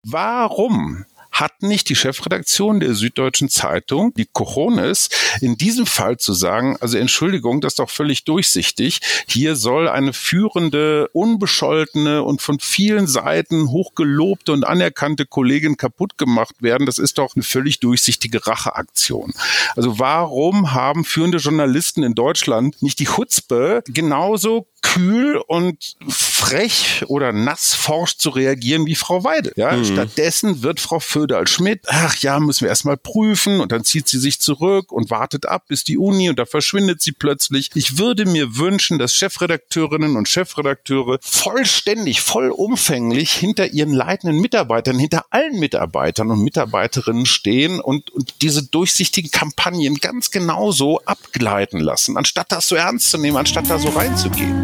Warum hat nicht die Chefredaktion der Süddeutschen Zeitung die Cojones, in diesem Fall zu sagen, also Entschuldigung, das ist doch völlig durchsichtig, hier soll eine führende, unbescholtene und von vielen Seiten hochgelobte und anerkannte Kollegin kaputt gemacht werden, das ist doch eine völlig durchsichtige Racheaktion. Also warum haben führende Journalisten in Deutschland nicht die Chutzpe, genauso kühl und frech oder nassforsch zu reagieren wie Frau Weidel? Ja, stattdessen wird Frau Föderl-Schmidt, müssen wir erstmal prüfen, und dann zieht sie sich zurück und wartet ab, bis die Uni, und da verschwindet sie plötzlich. Ich würde mir wünschen, dass Chefredakteurinnen und Chefredakteure vollumfänglich hinter ihren leitenden Mitarbeitern, hinter allen Mitarbeitern und Mitarbeiterinnen stehen und diese durchsichtigen Kampagnen ganz genauso abgleiten lassen, anstatt das so ernst zu nehmen, anstatt da so reinzugehen.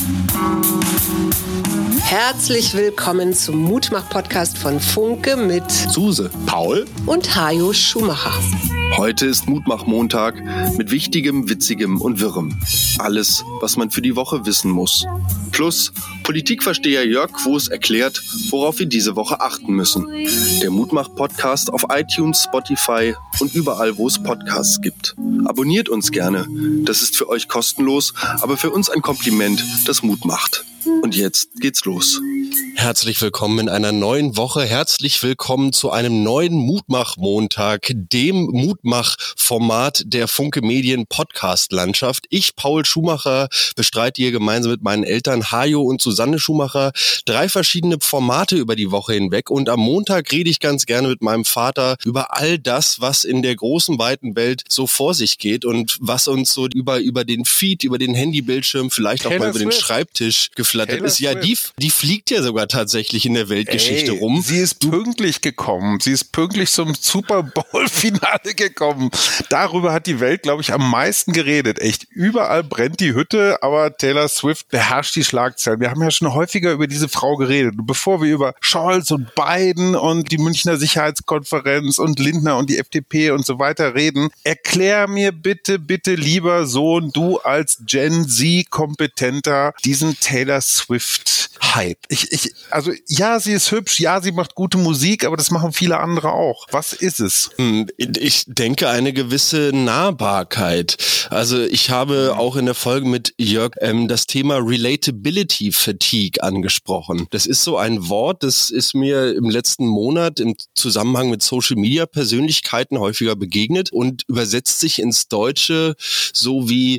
Herzlich willkommen zum Mutmach-Podcast von Funke mit Suse, Paul und Hajo Schumacher. Heute ist Mutmach-Montag mit Wichtigem, Witzigem und Wirrem. Alles, was man für die Woche wissen muss. Plus Politikversteher Jörg Quos erklärt, worauf wir diese Woche achten müssen. Der Mutmach-Podcast auf iTunes, Spotify und überall, wo es Podcasts gibt. Abonniert uns gerne. Das ist für euch kostenlos, aber für uns ein Kompliment, das Mut macht. Und jetzt geht's los. Herzlich willkommen in einer neuen Woche. Herzlich willkommen zu einem neuen Mutmach-Montag, dem Mutmach-Format der Funke Medien Podcast-Landschaft. Ich, Paul Schumacher, bestreite hier gemeinsam mit meinen Eltern Hajo und Susanne Schumacher 3 verschiedene Formate über die Woche hinweg. Und am Montag rede ich ganz gerne mit meinem Vater über all das, was in der großen, weiten Welt so vor sich geht und was uns so über den Feed, über den Handybildschirm, vielleicht auch mal über den Schreibtisch geflattert ist. Ja, die fliegt ja sogar tatsächlich in der Weltgeschichte rum. Sie ist pünktlich gekommen. Sie ist pünktlich zum Super Bowl-Finale gekommen. Darüber hat die Welt, glaube ich, am meisten geredet. Echt, überall brennt die Hütte, aber Taylor Swift beherrscht die Schlagzeilen. Wir haben ja schon häufiger über diese Frau geredet. Und bevor wir über Scholz und Biden und die Münchner Sicherheitskonferenz und Lindner und die FDP und so weiter reden, erklär mir bitte lieber Sohn, du als Gen Z-Kompetenter, diesen Taylor Swift-Hype. Also ja, sie ist hübsch, ja, sie macht gute Musik, aber das machen viele andere auch. Was ist es? Ich denke, eine gewisse Nahbarkeit. Also ich habe auch in der Folge mit Jörg das Thema Relatability Fatigue angesprochen. Das ist so ein Wort, das ist mir im letzten Monat im Zusammenhang mit Social Media Persönlichkeiten häufiger begegnet und übersetzt sich ins Deutsche so wie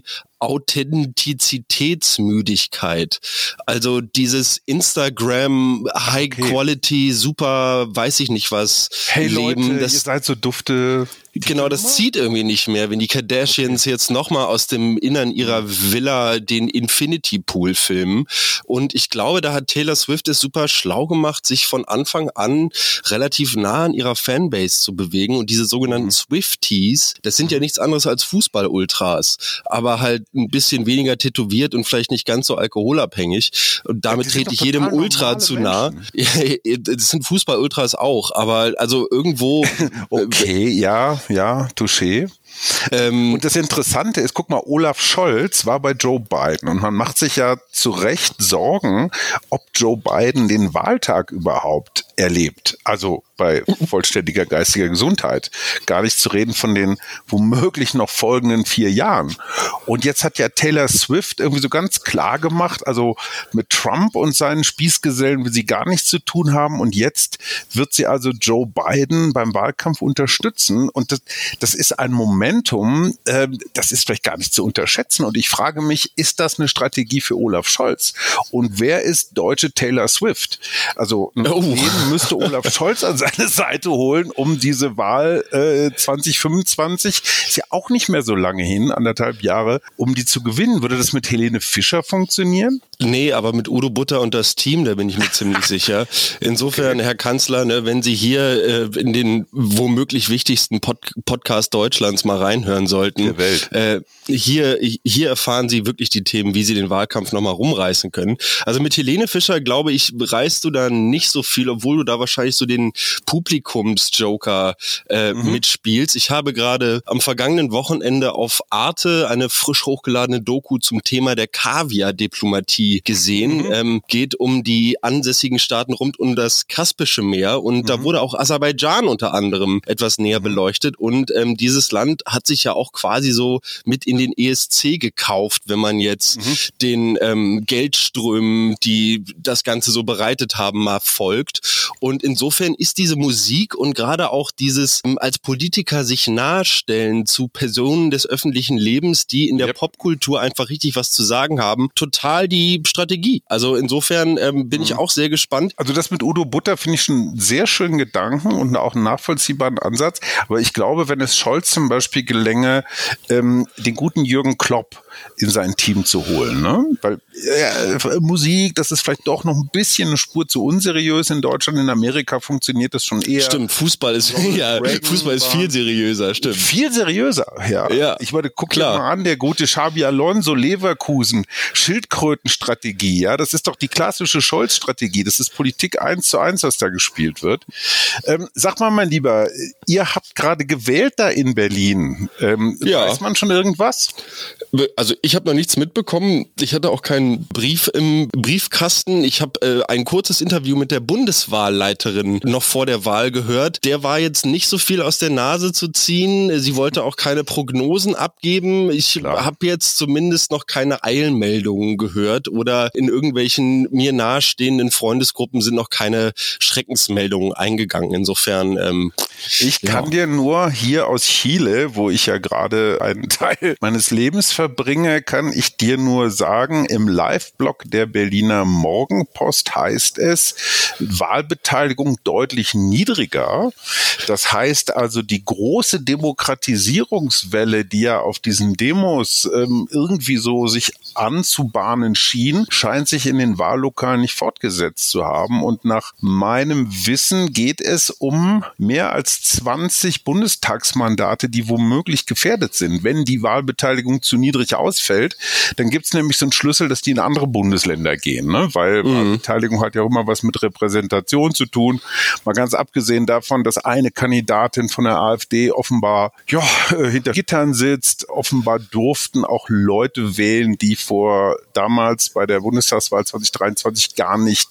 Authentizitätsmüdigkeit. Also dieses Instagram High Quality, super, weiß ich nicht was, hey Leben. Leute, ihr seid so dufte. Genau, das zieht irgendwie nicht mehr, wenn die Kardashians jetzt nochmal aus dem Innern ihrer Villa den Infinity Pool filmen. Und ich glaube, da hat Taylor Swift es super schlau gemacht, sich von Anfang an relativ nah an ihrer Fanbase zu bewegen. Und diese sogenannten Swifties, das sind ja nichts anderes als Fußball-Ultras, aber halt ein bisschen weniger tätowiert und vielleicht nicht ganz so alkoholabhängig. Und damit trete ich jedem Ultra zu nah. Das sind Fußball-Ultras auch, aber also irgendwo... Okay, ja, touché. Und das Interessante ist, guck mal, Olaf Scholz war bei Joe Biden und man macht sich ja zu Recht Sorgen, ob Joe Biden den Wahltag überhaupt erlebt. Also bei vollständiger geistiger Gesundheit. Gar nicht zu reden von den womöglich noch folgenden 4 Jahren. Und jetzt hat ja Taylor Swift irgendwie so ganz klar gemacht, also mit Trump und seinen Spießgesellen will sie gar nichts zu tun haben und jetzt wird sie also Joe Biden beim Wahlkampf unterstützen und das ist ein Momentum, das ist vielleicht gar nicht zu unterschätzen und ich frage mich, ist das eine Strategie für Olaf Scholz? Und wer ist deutsche Taylor Swift? Also wen müsste Olaf Scholz an seine Seite holen, um diese Wahl 2025, ist ja auch nicht mehr so lange hin, 1,5 Jahre, um die zu gewinnen. Würde das mit Helene Fischer funktionieren? Nee, aber mit Udo Butter und das Team, da bin ich mir ziemlich sicher. Insofern, Herr Kanzler, wenn Sie hier in den womöglich wichtigsten Podcast Deutschlands mal reinhören sollten, der Welt. Hier erfahren Sie wirklich die Themen, wie Sie den Wahlkampf nochmal rumreißen können. Also mit Helene Fischer, glaube ich, reißt du da nicht so viel, obwohl du da wahrscheinlich so den Publikumsjoker mitspielst. Ich habe gerade am vergangenen Wochenende auf Arte eine frisch hochgeladene Doku zum Thema der Kaviar-Diplomatie Reality gesehen. Geht um die ansässigen Staaten rund um das Kaspische Meer und da wurde auch Aserbaidschan unter anderem etwas näher beleuchtet und dieses Land hat sich ja auch quasi so mit in den ESC gekauft, wenn man jetzt den Geldströmen, die das Ganze so bereitet haben, mal folgt. Und insofern ist diese Musik und gerade auch dieses als Politiker sich nahestellen zu Personen des öffentlichen Lebens, die in der Popkultur einfach richtig was zu sagen haben, total die Strategie. Also insofern bin ich auch sehr gespannt. Also das mit Udo Butter finde ich schon einen sehr schönen Gedanken und auch einen nachvollziehbaren Ansatz. Aber ich glaube, wenn es Scholz zum Beispiel gelänge, den guten Jürgen Klopp in sein Team zu holen, ne? Weil Musik, das ist vielleicht doch noch ein bisschen eine Spur zu unseriös in Deutschland. In Amerika funktioniert das schon eher. Stimmt, Fußball ist viel seriöser, stimmt. Viel seriöser, ja. Ich meine, guck dir mal an, der gute Xabi Alonso, Leverkusen, Schildkrötenstrategie, ja, das ist doch die klassische Scholz-Strategie. Das ist Politik 1:1, was da gespielt wird. Sag mal, mein Lieber, ihr habt gerade gewählt da in Berlin. Weiß man schon irgendwas? Also ich habe noch nichts mitbekommen. Ich hatte auch keinen Brief im Briefkasten. Ich habe ein kurzes Interview mit der Bundeswahlleiterin noch vor der Wahl gehört. Der war jetzt nicht so viel aus der Nase zu ziehen. Sie wollte auch keine Prognosen abgeben. Ich habe jetzt zumindest noch keine Eilmeldungen gehört oder in irgendwelchen mir nahestehenden Freundesgruppen sind noch keine Schreckensmeldungen eingegangen. Insofern ich kann dir nur hier aus Chile, wo ich ja gerade einen Teil meines Lebens verbringe, kann ich dir nur sagen, im Live-Blog der Berliner Morgenpost heißt es, Wahlbeteiligung deutlich niedriger. Das heißt also, die große Demokratisierungswelle, die ja auf diesen Demos irgendwie so sich anzubahnen schien, scheint sich in den Wahllokalen nicht fortgesetzt zu haben. Und nach meinem Wissen geht es um mehr als 20 Bundestagsmandate, die womöglich gefährdet sind. Wenn die Wahlbeteiligung zu niedrig ausfällt, dann gibt es nämlich so einen Schlüssel, dass die in andere Bundesländer gehen, ne? Weil Wahlbeteiligung hat ja auch immer was mit Repräsentation zu tun. Mal ganz abgesehen davon, dass eine Kandidatin von der AfD offenbar hinter Gittern sitzt. Offenbar durften auch Leute wählen, die damals bei der Bundestagswahl 2023 gar nicht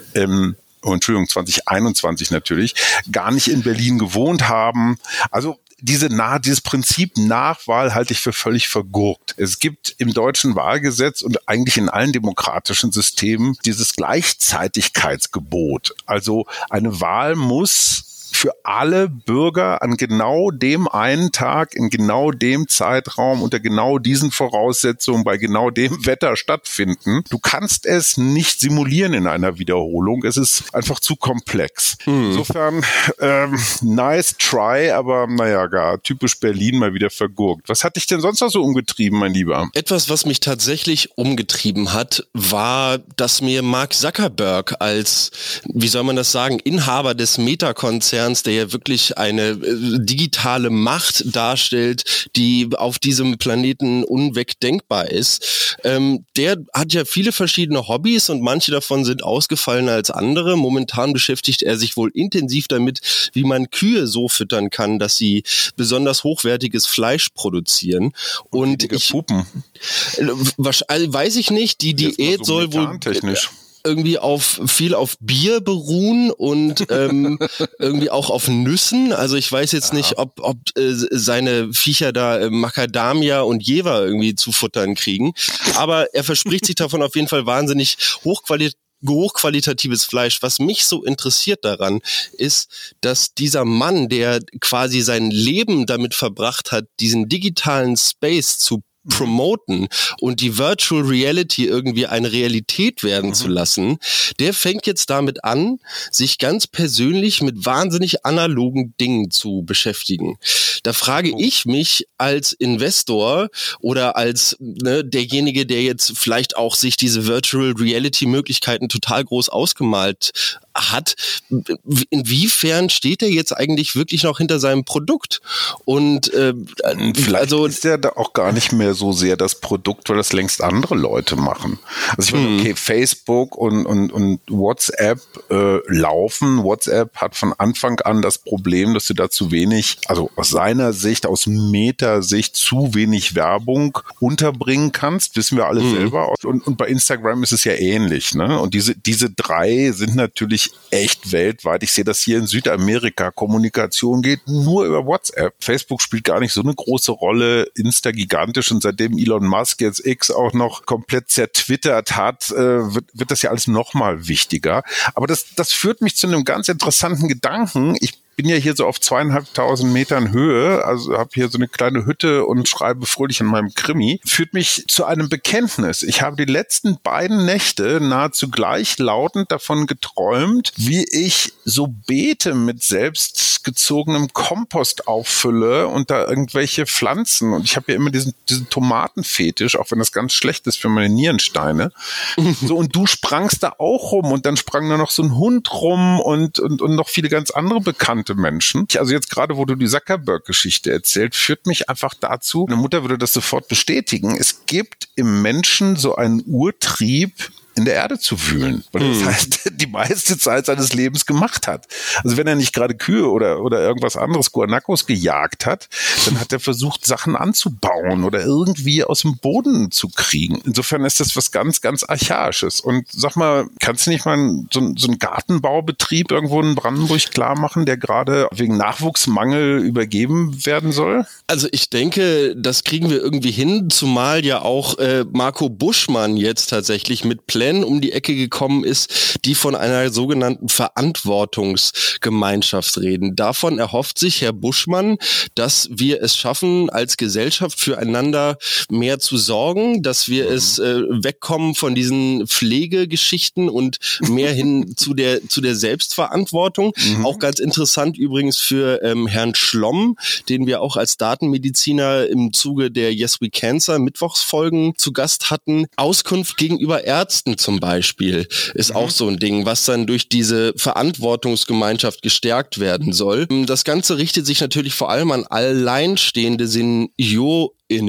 2021 natürlich, gar nicht in Berlin gewohnt haben. Also dieses Prinzip Nachwahl halte ich für völlig vergurkt. Es gibt im deutschen Wahlgesetz und eigentlich in allen demokratischen Systemen dieses Gleichzeitigkeitsgebot. Also eine Wahl muss für alle Bürger an genau dem einen Tag, in genau dem Zeitraum, unter genau diesen Voraussetzungen, bei genau dem Wetter stattfinden. Du kannst es nicht simulieren in einer Wiederholung. Es ist einfach zu komplex. Insofern, nice try, aber gar typisch Berlin mal wieder vergurkt. Was hat dich denn sonst noch so umgetrieben, mein Lieber? Etwas, was mich tatsächlich umgetrieben hat, war, dass mir Mark Zuckerberg als, wie soll man das sagen, Inhaber des Meta-Konzerns, der ja wirklich eine digitale Macht darstellt, die auf diesem Planeten unwegdenkbar ist. Der hat ja viele verschiedene Hobbys und manche davon sind ausgefallener als andere. Momentan beschäftigt er sich wohl intensiv damit, wie man Kühe so füttern kann, dass sie besonders hochwertiges Fleisch produzieren. Und Pupen. Weiß ich nicht, die Diät so soll wohl irgendwie viel auf Bier beruhen und irgendwie auch auf Nüssen. Also ich weiß jetzt nicht, ob seine Viecher da Macadamia und Jever irgendwie zu futtern kriegen. Aber er verspricht sich davon auf jeden Fall wahnsinnig hochqualitatives Fleisch. Was mich so interessiert daran, ist, dass dieser Mann, der quasi sein Leben damit verbracht hat, diesen digitalen Space zu promoten und die Virtual Reality irgendwie eine Realität werden zu lassen, der fängt jetzt damit an, sich ganz persönlich mit wahnsinnig analogen Dingen zu beschäftigen. Da frage ich mich als Investor oder als derjenige, der jetzt vielleicht auch sich diese Virtual Reality Möglichkeiten total groß ausgemalt hat, inwiefern steht er jetzt eigentlich wirklich noch hinter seinem Produkt? Und vielleicht ist er da auch gar nicht mehr so sehr das Produkt, weil das längst andere Leute machen. Also ich meine, okay, Facebook und WhatsApp laufen. WhatsApp hat von Anfang an das Problem, dass du da zu wenig, also aus seiner Sicht, aus Meta-Sicht zu wenig Werbung unterbringen kannst, wissen wir alle selber. Und bei Instagram ist es ja ähnlich, ne? Und diese drei sind natürlich echt weltweit. Ich sehe das hier in Südamerika. Kommunikation geht nur über WhatsApp. Facebook spielt gar nicht so eine große Rolle. Insta gigantisch. Und seitdem Elon Musk jetzt X auch noch komplett zertwittert hat, wird das ja alles nochmal wichtiger. Aber das führt mich zu einem ganz interessanten Gedanken. Ich bin ja hier so auf 2.500 Metern Höhe, also habe hier so eine kleine Hütte und schreibe fröhlich in meinem Krimi, führt mich zu einem Bekenntnis. Ich habe die letzten beiden Nächte nahezu gleichlautend davon geträumt, wie ich so Beete mit selbstgezogenem Kompost auffülle und da irgendwelche Pflanzen. Und ich habe ja immer diesen Tomatenfetisch, auch wenn das ganz schlecht ist für meine Nierensteine. So, und du sprangst da auch rum und dann sprang da noch so ein Hund rum und noch viele ganz andere bekannte Menschen. Also jetzt gerade, wo du die Zuckerberg-Geschichte erzählt, führt mich einfach dazu, meine Mutter würde das sofort bestätigen, es gibt im Menschen so einen Urtrieb, in der Erde zu wühlen. Weil das heißt, die meiste Zeit seines Lebens gemacht hat. Also wenn er nicht gerade Kühe oder irgendwas anderes, Guanacos gejagt hat, dann hat er versucht, Sachen anzubauen oder irgendwie aus dem Boden zu kriegen. Insofern ist das was ganz, ganz Archaisches. Und sag mal, kannst du nicht mal so einen Gartenbaubetrieb irgendwo in Brandenburg klar machen, der gerade wegen Nachwuchsmangel übergeben werden soll? Also ich denke, das kriegen wir irgendwie hin, zumal ja auch Marco Buschmann jetzt tatsächlich mit Plänen um die Ecke gekommen ist, die von einer sogenannten Verantwortungsgemeinschaft reden. Davon erhofft sich Herr Buschmann, dass wir es schaffen, als Gesellschaft füreinander mehr zu sorgen, dass wir es wegkommen von diesen Pflegegeschichten und mehr hin zu der Selbstverantwortung. Auch ganz interessant übrigens für Herrn Schlomm, den wir auch als Datenmediziner im Zuge der Yes We Cancer Mittwochsfolgen zu Gast hatten. Auskunft gegenüber Ärzten zum Beispiel ist auch so ein Ding, was dann durch diese Verantwortungsgemeinschaft gestärkt werden soll. Das Ganze richtet sich natürlich vor allem an alleinstehende SeniorInnen.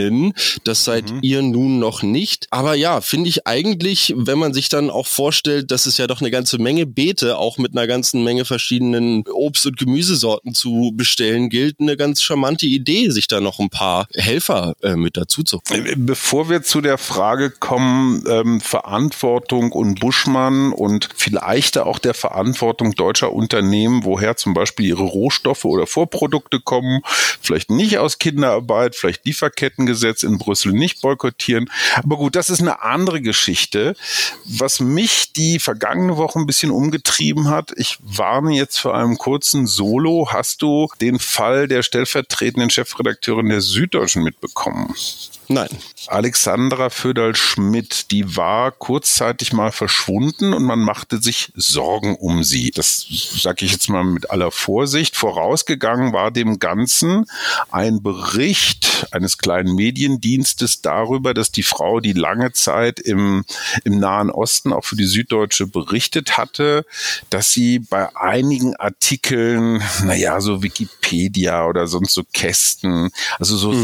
Das seid ihr nun noch nicht. Aber ja, finde ich eigentlich, wenn man sich dann auch vorstellt, dass es ja doch eine ganze Menge Beete auch mit einer ganzen Menge verschiedenen Obst- und Gemüsesorten zu bestellen gilt, eine ganz charmante Idee, sich da noch ein paar Helfer mit dazu zu holen. Bevor wir zu der Frage kommen, Verantwortung und Buschmann und vielleicht auch der Verantwortung deutscher Unternehmen, woher zum Beispiel ihre Rohstoffe oder Vorprodukte kommen, vielleicht nicht aus Kinderarbeit, vielleicht Lieferkettengesetz in Brüssel nicht boykottieren. Aber gut, das ist eine andere Geschichte. Was mich die vergangene Woche ein bisschen umgetrieben hat, ich warne jetzt vor einem kurzen Solo. Hast du den Fall der stellvertretenden Chefredakteurin der Süddeutschen mitbekommen? Nein. Alexandra Föderl-Schmidt, die war kurzzeitig mal verschwunden und man machte sich Sorgen um sie. Das sage ich jetzt mal mit aller Vorsicht. Vorausgegangen war dem Ganzen ein Bericht eines kleinen Mediendienstes darüber, dass die Frau, die lange Zeit im Nahen Osten auch für die Süddeutsche berichtet hatte, dass sie bei einigen Artikeln, so Wikipedia oder sonst so Kästen, also so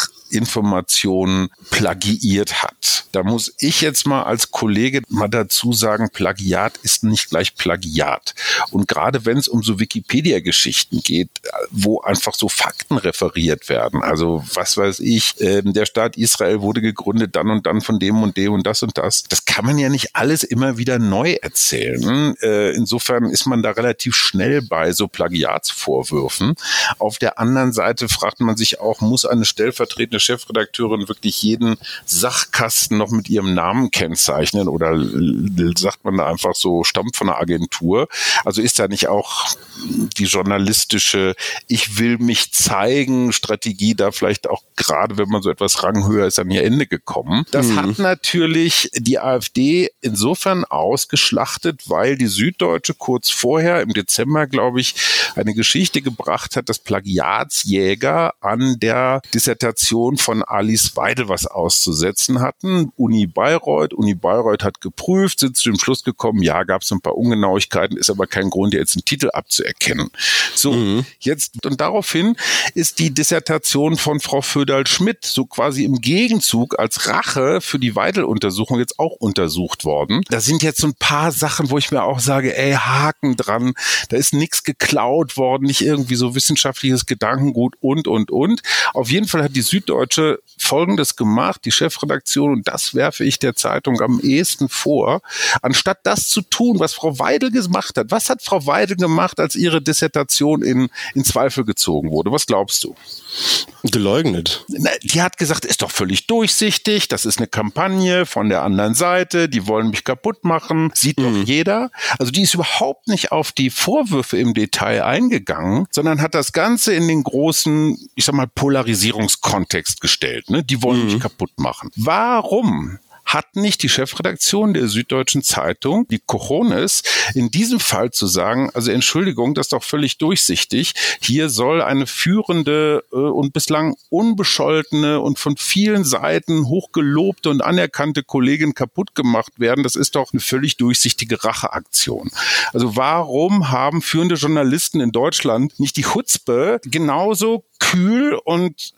Sachinformationen plagiiert hat. Da muss ich jetzt mal als Kollege mal dazu sagen, Plagiat ist nicht gleich Plagiat. Und gerade wenn es um so Wikipedia-Geschichten geht, wo einfach so Fakten referiert werden, also was weiß ich, der Staat Israel wurde gegründet dann und dann von dem und dem und das, das kann man ja nicht alles immer wieder neu erzählen. Insofern ist man da relativ schnell bei so Plagiatsvorwürfen. Auf der anderen Seite fragt man sich auch, muss eine stellvertretende Chefredakteurin wirklich jeden Sachkasten noch mit ihrem Namen kennzeichnen oder sagt man da einfach so, stammt von einer Agentur? Also ist da nicht auch die journalistische Ich will mich zeigen Strategie da vielleicht auch, gerade wenn man so etwas ranghöher ist, an ihr Ende gekommen? Das hat natürlich die AfD insofern ausgeschlachtet, weil die Süddeutsche kurz vorher, im Dezember, glaube ich, eine Geschichte gebracht hat, dass Plagiatsjäger an der Dissertation Dissertation von Alice Weidel was auszusetzen hatten. Uni Bayreuth hat geprüft, sind zu dem Schluss gekommen, ja, gab es ein paar Ungenauigkeiten, ist aber kein Grund, jetzt einen Titel abzuerkennen. So, jetzt, und daraufhin ist die Dissertation von Frau Föderl-Schmidt so quasi im Gegenzug als Rache für die Weidel-Untersuchung jetzt auch untersucht worden. Da sind jetzt so ein paar Sachen, wo ich mir auch sage, Haken dran, da ist nichts geklaut worden, nicht irgendwie so wissenschaftliches Gedankengut und. Auf jeden Fall hat die Süddeutsche Folgendes gemacht, die Chefredaktion, und das werfe ich der Zeitung am ehesten vor, anstatt das zu tun, was Frau Weidel gemacht hat. Was hat Frau Weidel gemacht, als ihre Dissertation in Zweifel gezogen wurde? Was glaubst du? Geleugnet. Die hat gesagt, ist doch völlig durchsichtig, das ist eine Kampagne von der anderen Seite, die wollen mich kaputt machen, sieht doch jeder. Also die ist überhaupt nicht auf die Vorwürfe im Detail eingegangen, sondern hat das Ganze in den großen, ich sag mal, Polarisierungskontext gestellt. Ne? Die wollen mich kaputt machen. Warum hat nicht die Chefredaktion der Süddeutschen Zeitung die Cojones, in diesem Fall zu sagen, also Entschuldigung, das ist doch völlig durchsichtig, hier soll eine führende und bislang unbescholtene und von vielen Seiten hochgelobte und anerkannte Kollegin kaputt gemacht werden, das ist doch eine völlig durchsichtige Racheaktion. Also warum haben führende Journalisten in Deutschland nicht die Chutzpe, genauso kühl und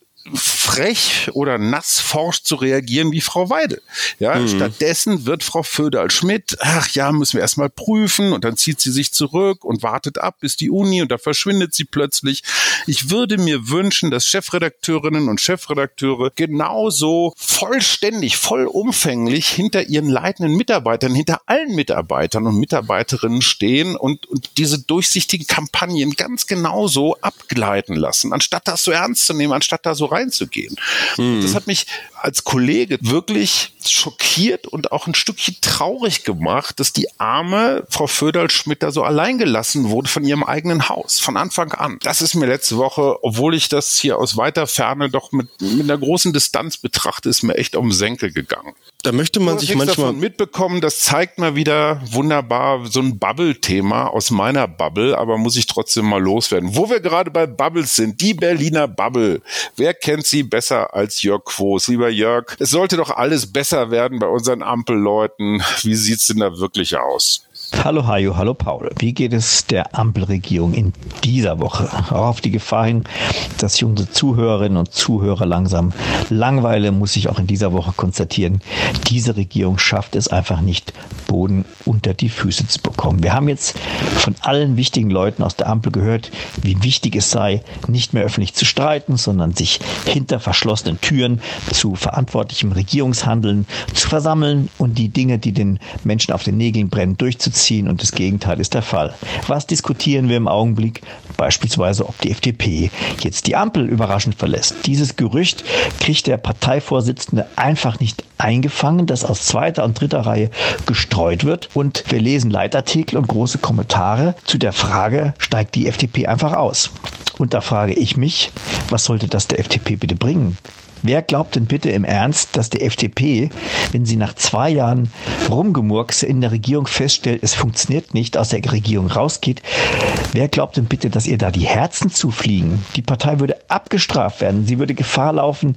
frech oder nassforsch zu reagieren wie Frau Weidel. Ja, stattdessen wird Frau Föderl-Schmidt, müssen wir erstmal prüfen, und dann zieht sie sich zurück und wartet ab bis die Uni, und da verschwindet sie plötzlich. Ich würde mir wünschen, dass Chefredakteurinnen und Chefredakteure genauso vollständig, vollumfänglich hinter ihren leitenden Mitarbeitern, hinter allen Mitarbeitern und Mitarbeiterinnen stehen und diese durchsichtigen Kampagnen ganz genauso abgleiten lassen, anstatt das so ernst zu nehmen, anstatt da so reinzugehen. Das hat mich als Kollege wirklich schockiert und auch ein Stückchen traurig gemacht, dass die arme Frau Föderl-Schmidt da so allein gelassen wurde von ihrem eigenen Haus, von Anfang an. Das ist mir letzte Woche, obwohl ich das hier aus weiter Ferne doch mit einer großen Distanz betrachte, ist mir echt um den Senkel gegangen. Da möchte man sich manchmal mitbekommen, das zeigt mal wieder wunderbar so ein Bubble-Thema aus meiner Bubble, aber muss ich trotzdem mal loswerden. Wo wir gerade bei Bubbles sind, die Berliner Bubble. Wer kennt sie besser als Jörg Quos? Lieber Jörg, es sollte doch alles besser werden bei unseren Ampelleuten. Wie sieht's denn da wirklich aus? Hallo Hajo, hallo Paul. Wie geht es der Ampelregierung in dieser Woche? Auch auf die Gefahr hin, dass sich unsere Zuhörerinnen und Zuhörer langsam langweilen, muss ich auch in dieser Woche konstatieren, diese Regierung schafft es einfach nicht, Boden unter die Füße zu bekommen. Wir haben jetzt von allen wichtigen Leuten aus der Ampel gehört, wie wichtig es sei, nicht mehr öffentlich zu streiten, sondern sich hinter verschlossenen Türen zu verantwortlichem Regierungshandeln zu versammeln und die Dinge, die den Menschen auf den Nägeln brennen, durchzuziehen. Und das Gegenteil ist der Fall. Was diskutieren wir im Augenblick? Beispielsweise, ob die FDP jetzt die Ampel überraschend verlässt. Dieses Gerücht kriegt der Parteivorsitzende einfach nicht eingefangen, das aus zweiter und dritter Reihe gestreut wird. Und wir lesen Leitartikel und große Kommentare zu der Frage, steigt die FDP einfach aus? Und da frage ich mich, was sollte das der FDP bitte bringen? Wer glaubt denn bitte im Ernst, dass die FDP, wenn sie nach 2 Jahren Rumgemurkse in der Regierung feststellt, es funktioniert nicht, aus der Regierung rausgeht, wer glaubt denn bitte, dass ihr da die Herzen zufliegen? Die Partei würde abgestraft werden. Sie würde Gefahr laufen,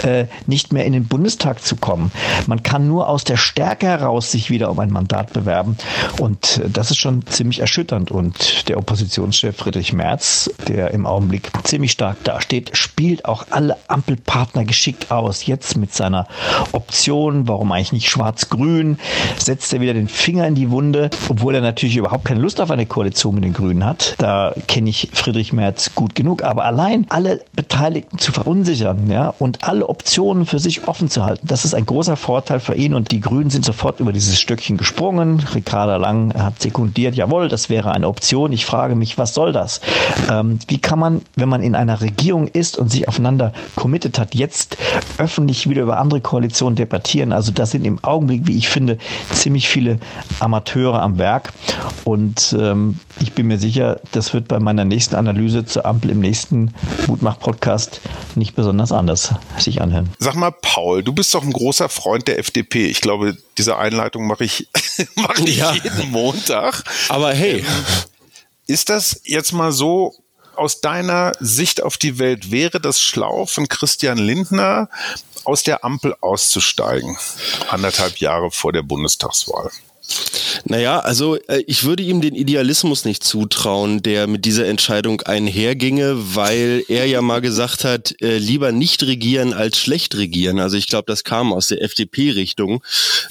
nicht mehr in den Bundestag zu kommen. Man kann nur aus der Stärke heraus sich wieder um ein Mandat bewerben. Und das ist schon ziemlich erschütternd. Und der Oppositionschef Friedrich Merz, der im Augenblick ziemlich stark dasteht, spielt auch alle Ampelpartner geschickt aus. Jetzt mit seiner Option, warum eigentlich nicht schwarz-grün, setzt er wieder den Finger in die Wunde, obwohl er natürlich überhaupt keine Lust auf eine Koalition mit den Grünen hat. Da kenne ich Friedrich Merz gut genug. Aber allein alle Beteiligten zu verunsichern, ja, und alle Optionen für sich offen zu halten, das ist ein großer Vorteil für ihn. Und die Grünen sind sofort über dieses Stückchen gesprungen. Ricarda Lang hat sekundiert, jawohl, das wäre eine Option. Ich frage mich, was soll das? Wie kann man, wenn man in einer Regierung ist und sich aufeinander committed hat, jetzt öffentlich wieder über andere Koalitionen debattieren? Also das sind im Augenblick, wie ich finde, ziemlich viele Amateure am Werk. Und ich bin mir sicher, das wird bei meiner nächsten Analyse zur Ampel im nächsten Mutmach-Podcast nicht besonders anders sich anhören. Sag mal, Paul, du bist doch ein großer Freund der FDP. Ich glaube, diese Einleitung mache ich jeden Montag. Aber hey. Ist das jetzt mal so aus deiner Sicht auf die Welt, wäre das schlau von Christian Lindner, aus der Ampel auszusteigen, 1,5 Jahre vor der Bundestagswahl? Naja, also ich würde ihm den Idealismus nicht zutrauen, der mit dieser Entscheidung einherginge, weil er ja mal gesagt hat, lieber nicht regieren als schlecht regieren. Also ich glaube, das kam aus der FDP-Richtung.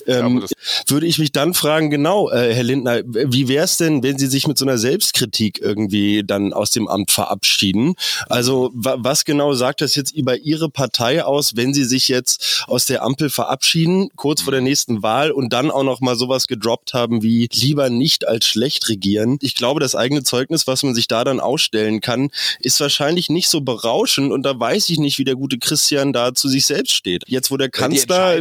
Würde ich mich dann fragen, genau, Herr Lindner, wie wäre es denn, wenn Sie sich mit so einer Selbstkritik irgendwie dann aus dem Amt verabschieden? Also was genau sagt das jetzt über Ihre Partei aus, wenn Sie sich jetzt aus der Ampel verabschieden, kurz vor der nächsten Wahl und dann auch noch mal sowas gedroppt haben wie lieber nicht als schlecht regieren? Ich glaube, das eigene Zeugnis, was man sich da dann ausstellen kann, ist wahrscheinlich nicht so berauschend und da weiß ich nicht, wie der gute Christian da zu sich selbst steht. Jetzt, wo der Kanzler...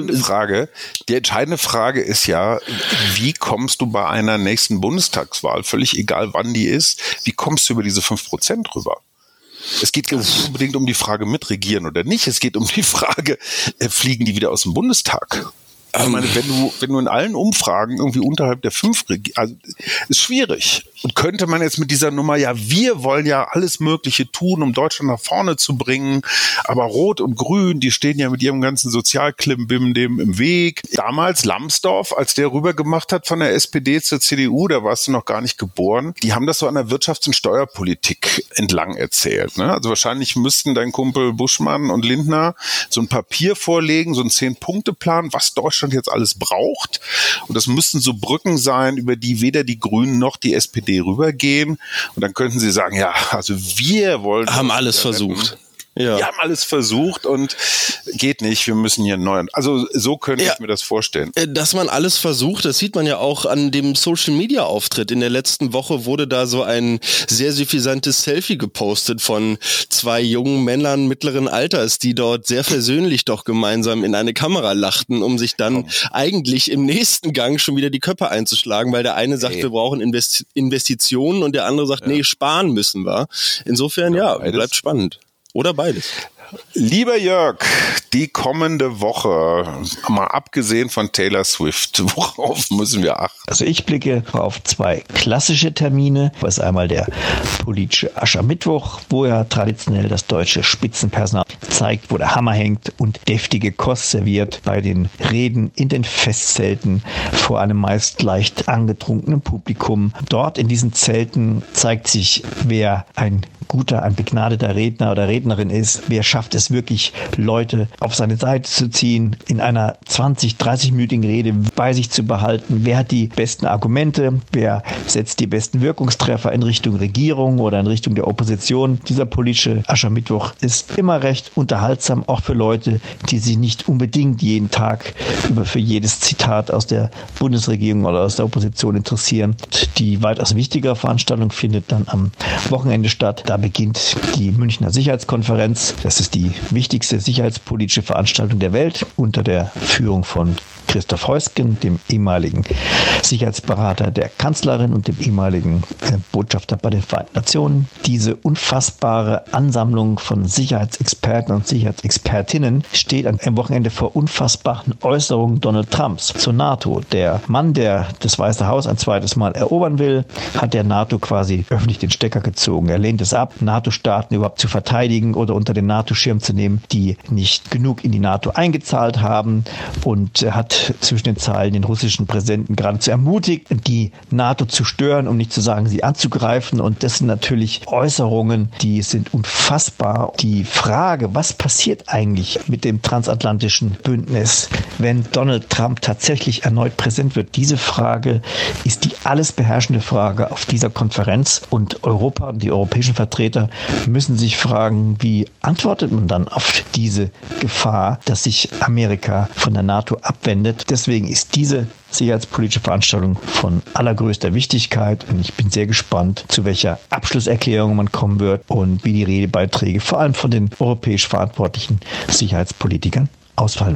Die entscheidende Frage ist ja, wie kommst du bei einer nächsten Bundestagswahl, völlig egal wann die ist, wie kommst du über diese 5% rüber? Es geht gar nicht unbedingt um die Frage mitregieren oder nicht, es geht um die Frage, fliegen die wieder aus dem Bundestag? Ich meine, wenn du in allen Umfragen irgendwie unterhalb der 5 also ist schwierig. Und könnte man jetzt mit dieser Nummer, ja, wir wollen ja alles Mögliche tun, um Deutschland nach vorne zu bringen, aber Rot und Grün, die stehen ja mit ihrem ganzen Sozialklimbim dem im Weg. Damals Lambsdorff, als der rübergemacht hat von der SPD zur CDU, da warst du noch gar nicht geboren, die haben das so an der Wirtschafts- und Steuerpolitik entlang erzählt. Ne? Also wahrscheinlich müssten dein Kumpel Buschmann und Lindner so ein Papier vorlegen, so einen 10-Punkte-Plan, was Deutschland jetzt alles braucht. Und das müssten so Brücken sein, über die weder die Grünen noch die SPD rübergehen. Und dann könnten sie sagen, ja, also wir wollen... Haben alles versucht. Ja. Wir haben alles versucht und geht nicht, wir müssen hier neu. Also so könnte ich mir das vorstellen. Dass man alles versucht, das sieht man ja auch an dem Social-Media-Auftritt. In der letzten Woche wurde da so ein sehr suffisantes Selfie gepostet von 2 jungen Männern mittleren Alters, die dort sehr versöhnlich doch gemeinsam in eine Kamera lachten, um sich dann eigentlich im nächsten Gang schon wieder die Köpfe einzuschlagen, weil der eine sagt, wir brauchen Investitionen und der andere sagt, nee, sparen müssen wir. Insofern, bleibt spannend. Oder beides. Lieber Jörg, die kommende Woche, mal abgesehen von Taylor Swift, worauf müssen wir achten? Also ich blicke auf 2 klassische Termine. Das ist einmal der politische Aschermittwoch, wo ja traditionell das deutsche Spitzenpersonal zeigt, wo der Hammer hängt und deftige Kost serviert bei den Reden in den Festzelten vor einem meist leicht angetrunkenen Publikum. Dort in diesen Zelten zeigt sich, wer ein begnadeter Redner oder Rednerin ist, wer schafft es wirklich, Leute auf seine Seite zu ziehen, in einer 20-30-minütigen Rede bei sich zu behalten, wer hat die besten Argumente, wer setzt die besten Wirkungstreffer in Richtung Regierung oder in Richtung der Opposition. Dieser politische Aschermittwoch ist immer recht unterhaltsam, auch für Leute, die sich nicht unbedingt jeden Tag für jedes Zitat aus der Bundesregierung oder aus der Opposition interessieren. Die weitaus wichtigere Veranstaltung findet dann am Wochenende statt. Da beginnt die Münchner Sicherheitskonferenz. Das ist die wichtigste sicherheitspolitische Veranstaltung der Welt unter der Führung von Christoph Heusgen, dem ehemaligen Sicherheitsberater der Kanzlerin und dem ehemaligen Botschafter bei den Vereinten Nationen. Diese unfassbare Ansammlung von Sicherheitsexperten und Sicherheitsexpertinnen steht am Wochenende vor unfassbaren Äußerungen Donald Trumps zur NATO. Der Mann, der das Weiße Haus ein zweites Mal erobern will, hat der NATO quasi öffentlich den Stecker gezogen. Er lehnt es ab, NATO-Staaten überhaupt zu verteidigen oder unter den NATO-Schirm zu nehmen, die nicht genug in die NATO eingezahlt haben, und er hat zwischen den Zeilen den russischen Präsidenten geradezu ermutigt, die NATO zu stören, um nicht zu sagen, sie anzugreifen. Und das sind natürlich Äußerungen, die sind unfassbar. Die Frage, was passiert eigentlich mit dem transatlantischen Bündnis, wenn Donald Trump tatsächlich erneut präsent wird? Diese Frage ist die alles beherrschende Frage auf dieser Konferenz. Und Europa und die europäischen Vertreter müssen sich fragen, wie antwortet man dann auf diese Gefahr, dass sich Amerika von der NATO abwendet. Deswegen ist diese sicherheitspolitische Veranstaltung von allergrößter Wichtigkeit und ich bin sehr gespannt, zu welcher Abschlusserklärung man kommen wird und wie die Redebeiträge vor allem von den europäisch verantwortlichen Sicherheitspolitikern ausfallen werden.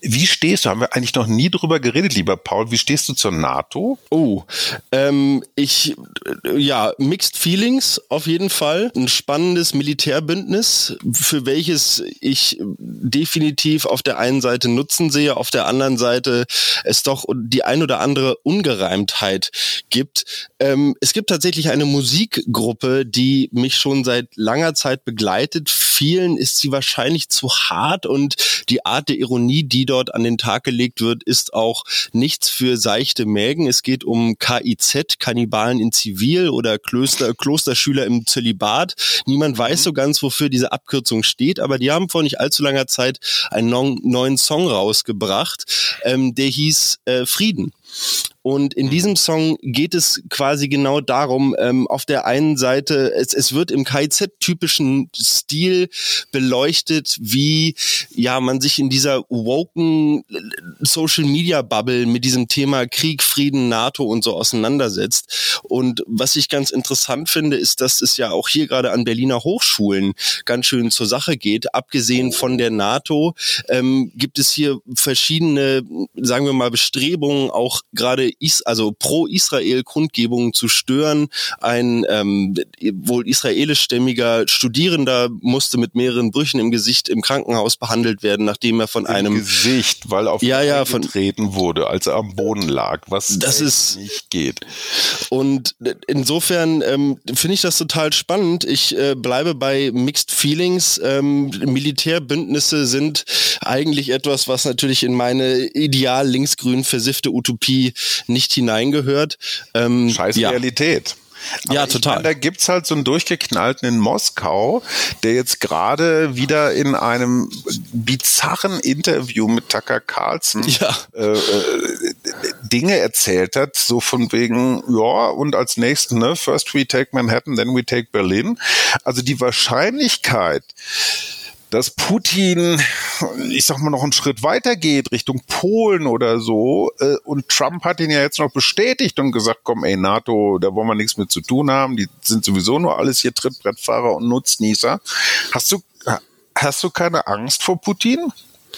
Wie stehst du, haben wir eigentlich noch nie drüber geredet, lieber Paul, wie stehst du zur NATO? Mixed Feelings auf jeden Fall. Ein spannendes Militärbündnis, für welches ich definitiv auf der einen Seite Nutzen sehe, auf der anderen Seite es doch die ein oder andere Ungereimtheit gibt. Es gibt tatsächlich eine Musikgruppe, die mich schon seit langer Zeit begleitet. Vielen ist sie wahrscheinlich zu hart und die Art der Ironie, die dort an den Tag gelegt wird, ist auch nichts für seichte Mägen. Es geht um KIZ, Kannibalen in Zivil oder Klosterschüler im Zölibat. Niemand weiß so ganz, wofür diese Abkürzung steht, aber die haben vor nicht allzu langer Zeit einen neuen Song rausgebracht, der hieß Frieden. Und in diesem Song geht es quasi genau darum, auf der einen Seite, es wird im KIZ-typischen Stil beleuchtet, wie man sich in dieser woken Social-Media-Bubble mit diesem Thema Krieg, Frieden, NATO und so auseinandersetzt. Und was ich ganz interessant finde, ist, dass es ja auch hier gerade an Berliner Hochschulen ganz schön zur Sache geht. Abgesehen von der NATO gibt es hier verschiedene, sagen wir mal, Bestrebungen, auch gerade pro-Israel-Kundgebungen zu stören. Ein wohl israelischstämmiger Studierender musste mit mehreren Brüchen im Gesicht im Krankenhaus behandelt werden, nachdem er von einem Gesicht, weil auf ihn getreten wurde, als er am Boden lag, was das nicht geht. Und insofern finde ich das total spannend. Ich bleibe bei Mixed Feelings. Militärbündnisse sind eigentlich etwas, was natürlich in meine ideal linksgrün versiffte Utopie nicht hineingehört. Scheiß Realität. Aber total. Da gibt's halt so einen Durchgeknallten in Moskau, der jetzt gerade wieder in einem bizarren Interview mit Tucker Carlson Dinge erzählt hat, so von wegen, und als nächstes, first we take Manhattan, then we take Berlin. Also die Wahrscheinlichkeit, dass Putin, ich sag mal, noch einen Schritt weiter geht, Richtung Polen oder so, und Trump hat ihn ja jetzt noch bestätigt und gesagt, komm, NATO, da wollen wir nichts mit zu tun haben, die sind sowieso nur alles hier Trittbrettfahrer und Nutznießer. Hast du keine Angst vor Putin?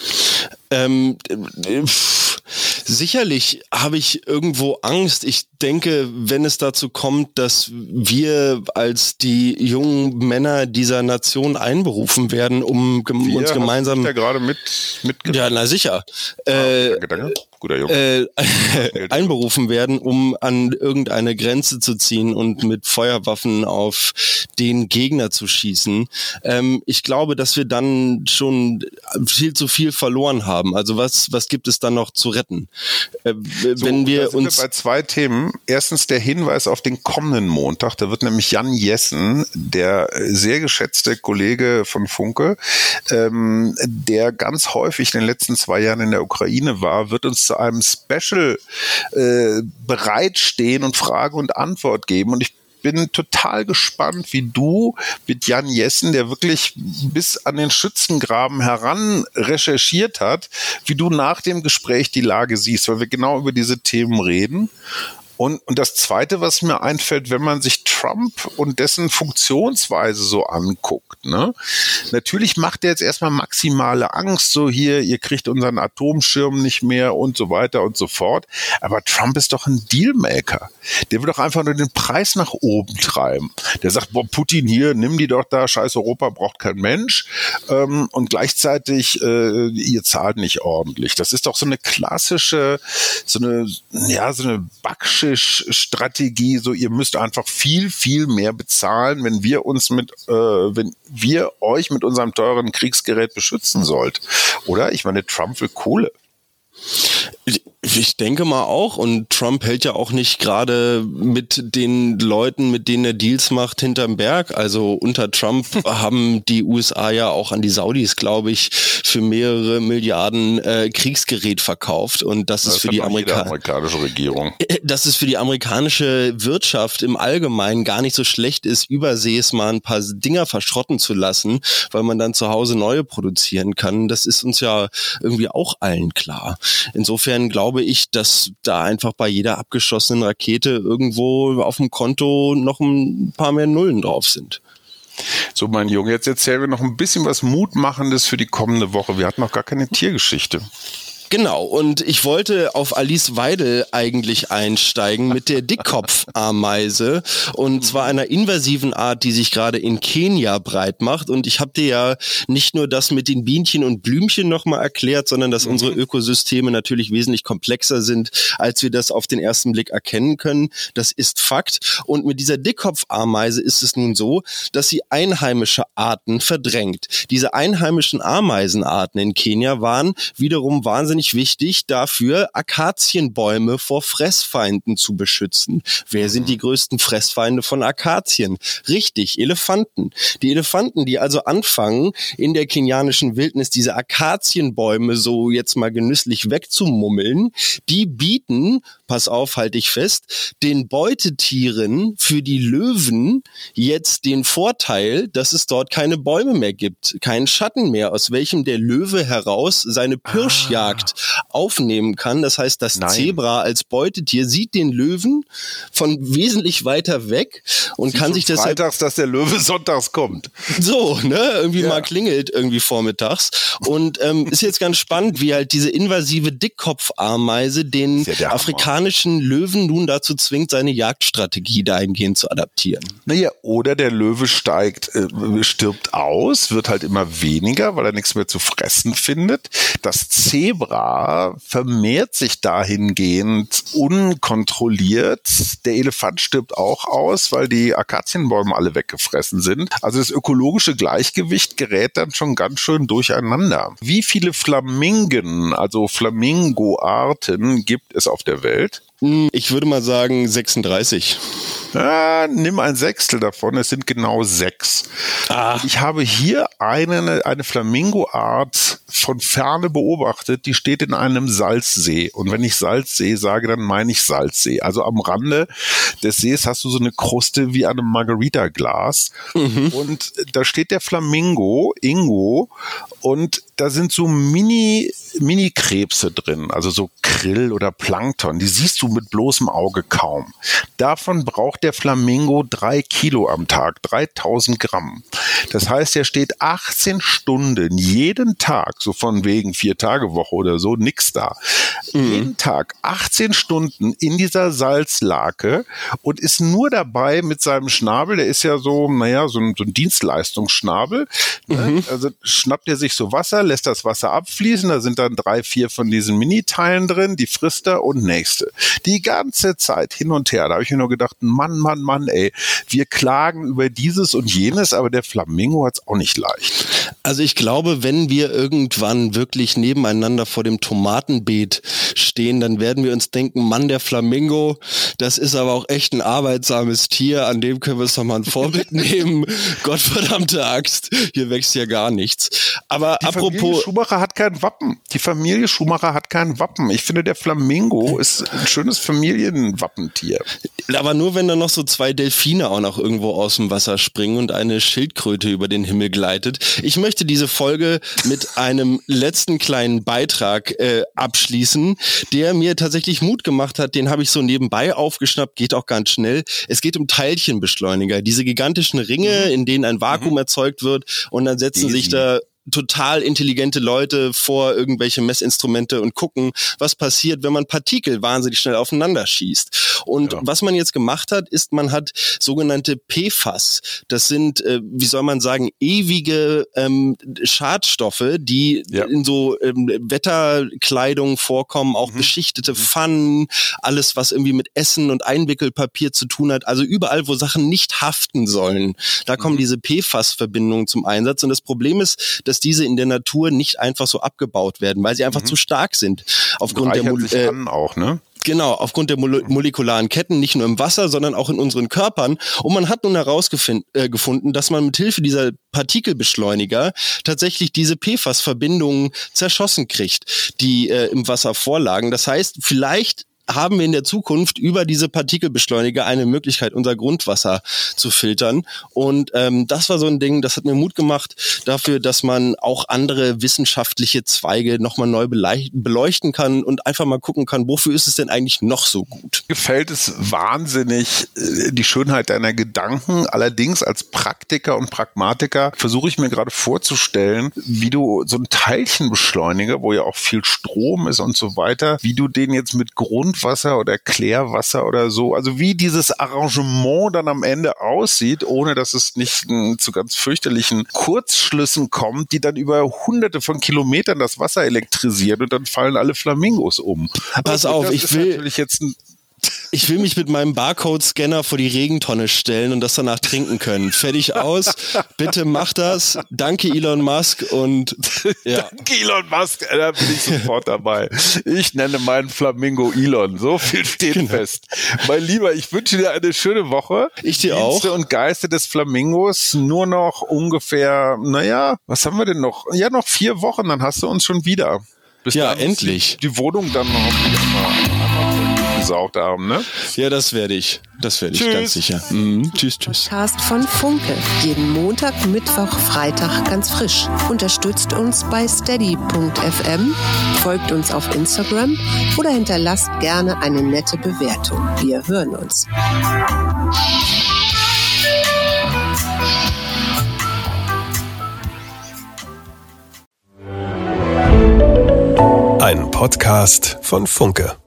Sicherlich habe ich irgendwo Angst. Ich denke, wenn es dazu kommt, dass wir als die jungen Männer dieser Nation einberufen werden, um uns gemeinsam... Ja gerade mit ja, na sicher. Guter Junge. Einberufen werden, um an irgendeine Grenze zu ziehen und mit Feuerwaffen auf den Gegner zu schießen. Ich glaube, dass wir dann schon viel zu viel verloren haben. Also was gibt es dann noch zu retten? Wenn wir sind wir bei zwei Themen. Erstens der Hinweis auf den kommenden Montag. Da wird nämlich Jan Jessen, der sehr geschätzte Kollege von Funke, der ganz häufig in den letzten 2 Jahren in der Ukraine war, wird uns zu einem Special bereitstehen und Frage und Antwort geben. Und ich bin total gespannt, wie du mit Jan Jessen, der wirklich bis an den Schützengraben heran recherchiert hat, wie du nach dem Gespräch die Lage siehst, weil wir genau über diese Themen reden. Und das Zweite, was mir einfällt, wenn man sich Trump und dessen Funktionsweise so anguckt, ne? Natürlich macht er jetzt erstmal maximale Angst, so hier, ihr kriegt unseren Atomschirm nicht mehr und so weiter und so fort. Aber Trump ist doch ein Dealmaker. Der will doch einfach nur den Preis nach oben treiben. Der sagt, Putin hier, nimm die doch da, scheiß Europa braucht kein Mensch. Und gleichzeitig, ihr zahlt nicht ordentlich. Das ist doch so eine klassische, so eine Backschisch-Strategie, so ihr müsst einfach viel, viel mehr bezahlen, wenn wir euch mit unserem teuren Kriegsgerät beschützen sollt. Oder? Ich meine, Trump will Kohle. Ich denke mal auch, und Trump hält ja auch nicht gerade mit den Leuten, mit denen er Deals macht, hinterm Berg. Also unter Trump haben die USA ja auch an die Saudis, glaube ich, für mehrere Milliarden Kriegsgerät verkauft. Und das ist für die amerikanische Regierung. Dass es für die amerikanische Wirtschaft im Allgemeinen gar nicht so schlecht ist, übersees mal ein paar Dinger verschrotten zu lassen, weil man dann zu Hause neue produzieren kann. Das ist uns ja irgendwie auch allen klar. Insofern glaube ich, dass da einfach bei jeder abgeschossenen Rakete irgendwo auf dem Konto noch ein paar mehr Nullen drauf sind. So, mein Junge, jetzt erzählen wir noch ein bisschen was Mutmachendes für die kommende Woche. Wir hatten noch gar keine Tiergeschichte. Genau, und ich wollte auf Alice Weidel eigentlich einsteigen mit der Dickkopfameise, und zwar einer invasiven Art, die sich gerade in Kenia breit macht. Und ich habe dir ja nicht nur das mit den Bienchen und Blümchen nochmal erklärt, sondern dass unsere Ökosysteme natürlich wesentlich komplexer sind, als wir das auf den ersten Blick erkennen können. Das ist Fakt. Und mit dieser Dickkopfameise ist es nun so, dass sie einheimische Arten verdrängt. Diese einheimischen Ameisenarten in Kenia waren wiederum wahnsinnig wichtig dafür, Akazienbäume vor Fressfeinden zu beschützen. Wer sind die größten Fressfeinde von Akazien? Richtig, Elefanten. Die Elefanten, die also anfangen, in der kenianischen Wildnis diese Akazienbäume so jetzt mal genüsslich wegzumummeln, die bieten, pass auf, halte ich fest, den Beutetieren für die Löwen jetzt den Vorteil, dass es dort keine Bäume mehr gibt, keinen Schatten mehr, aus welchem der Löwe heraus seine Pirschjagd aufnehmen kann. Das heißt, das Zebra als Beutetier sieht den Löwen von wesentlich weiter weg und kann sich deshalb... Freitags, dass der Löwe sonntags kommt. So, ne? Irgendwie mal klingelt irgendwie vormittags. Und ist jetzt ganz spannend, wie halt diese invasive Dickkopfameise den afrikanischen Löwen nun dazu zwingt, seine Jagdstrategie dahingehend zu adaptieren. Naja, oder der Löwe stirbt aus, wird halt immer weniger, weil er nichts mehr zu fressen findet. Das Zebra vermehrt sich dahingehend unkontrolliert. Der Elefant stirbt auch aus, weil die Akazienbäume alle weggefressen sind. Also das ökologische Gleichgewicht gerät dann schon ganz schön durcheinander. Wie viele Flamingen, also Flamingo-Arten gibt es auf der Welt? Ich würde mal sagen 36. Nimm ein Sechstel davon, es sind genau 6. Ich habe hier eine Flamingo-Art von Ferne beobachtet, die steht in einem Salzsee. Und wenn ich Salzsee sage, dann meine ich Salzsee. Also am Rande des Sees hast du so eine Kruste wie an einem Margarita-Glas. Und da steht der Flamingo, Ingo, und da sind so Mini-Krebse drin, also so Krill oder Plankton. Die siehst du mit bloßem Auge kaum. Davon braucht der Flamingo 3 Kilo am Tag, 3000 Gramm. Das heißt, er steht 18 Stunden jeden Tag, so von wegen 4-Tage-Woche oder so, nix da. Jeden Tag 18 Stunden in dieser Salzlake und ist nur dabei mit seinem Schnabel, der ist ja so, so ein Dienstleistungsschnabel. Ne? Also schnappt er sich so Wasser, lässt das Wasser abfließen, da sind dann 3-4 von diesen Miniteilen drin, die frisst er und nächste. Die ganze Zeit hin und her. Da habe ich mir nur gedacht, Mann, ey, wir klagen über dieses und jenes, aber der Flamingo hat es auch nicht leicht. Also ich glaube, wenn wir irgendwann wirklich nebeneinander vor dem Tomatenbeet stehen, dann werden wir uns denken, Mann, der Flamingo, das ist aber auch echt ein arbeitsames Tier, an dem können wir es doch mal ein Vorbild nehmen. Gottverdammte Axt, hier wächst ja gar nichts. Aber Die Familie Schumacher hat kein Wappen. Ich finde, der Flamingo ist ein schönes Familienwappentier. Aber nur, wenn da noch so 2 Delfine auch noch irgendwo aus dem Wasser springen und eine Schildkröte über den Himmel gleitet. Ich möchte diese Folge mit einem letzten kleinen Beitrag abschließen, der mir tatsächlich Mut gemacht hat. Den habe ich so nebenbei aufgeschnappt, geht auch ganz schnell. Es geht um Teilchenbeschleuniger, diese gigantischen Ringe, in denen ein Vakuum erzeugt wird, und dann setzen sich da total intelligente Leute vor irgendwelche Messinstrumente und gucken, was passiert, wenn man Partikel wahnsinnig schnell aufeinander schießt. Und was man jetzt gemacht hat, ist, man hat sogenannte PFAS. Das sind, wie soll man sagen, ewige Schadstoffe, die in so Wetterkleidung vorkommen, auch beschichtete Pfannen, alles, was irgendwie mit Essen und Einwickelpapier zu tun hat. Also überall, wo Sachen nicht haften sollen, da kommen diese PFAS-Verbindungen zum Einsatz. Und das Problem ist, dass diese in der Natur nicht einfach so abgebaut werden, weil sie einfach zu stark sind. Aufgrund der Genau, aufgrund der molekularen Ketten, nicht nur im Wasser, sondern auch in unseren Körpern. Und man hat nun herausgefunden, dass man mit Hilfe dieser Partikelbeschleuniger tatsächlich diese PFAS-Verbindungen zerschossen kriegt, die im Wasser vorlagen. Das heißt, vielleicht haben wir in der Zukunft über diese Partikelbeschleuniger eine Möglichkeit, unser Grundwasser zu filtern. Und das war so ein Ding, das hat mir Mut gemacht dafür, dass man auch andere wissenschaftliche Zweige nochmal neu beleuchten kann und einfach mal gucken kann, wofür ist es denn eigentlich noch so gut? Gefällt es wahnsinnig die Schönheit deiner Gedanken. Allerdings als Praktiker und Pragmatiker versuche ich mir gerade vorzustellen, wie du so einen Teilchenbeschleuniger, wo ja auch viel Strom ist und so weiter, wie du den jetzt mit Grundwasser oder Klärwasser oder so, also wie dieses Arrangement dann am Ende aussieht, ohne dass es nicht zu ganz fürchterlichen Kurzschlüssen kommt, die dann über hunderte von Kilometern das Wasser elektrisiert und dann fallen alle Flamingos um. Pass auf, ich will mich mit meinem Barcode-Scanner vor die Regentonne stellen und das danach trinken können. Fertig aus. Bitte mach das. Danke Elon Musk und ja. Danke Elon Musk, da bin ich sofort dabei. Ich nenne meinen Flamingo Elon. So viel steht fest. Mein Lieber, ich wünsche dir eine schöne Woche. Ich dir auch. Dienste und Geiste des Flamingos. Nur noch ungefähr, was haben wir denn noch? Ja, noch 4 Wochen, dann hast du uns schon wieder. Bis ja, endlich. Die Wohnung dann noch einmal gesaugt haben, ne? Ja, das werde ich. Das werde ich ganz sicher. Tschüss. Podcast von Funke. Jeden Montag, Mittwoch, Freitag ganz frisch. Unterstützt uns bei steady.fm, folgt uns auf Instagram oder hinterlasst gerne eine nette Bewertung. Wir hören uns. Ein Podcast von Funke.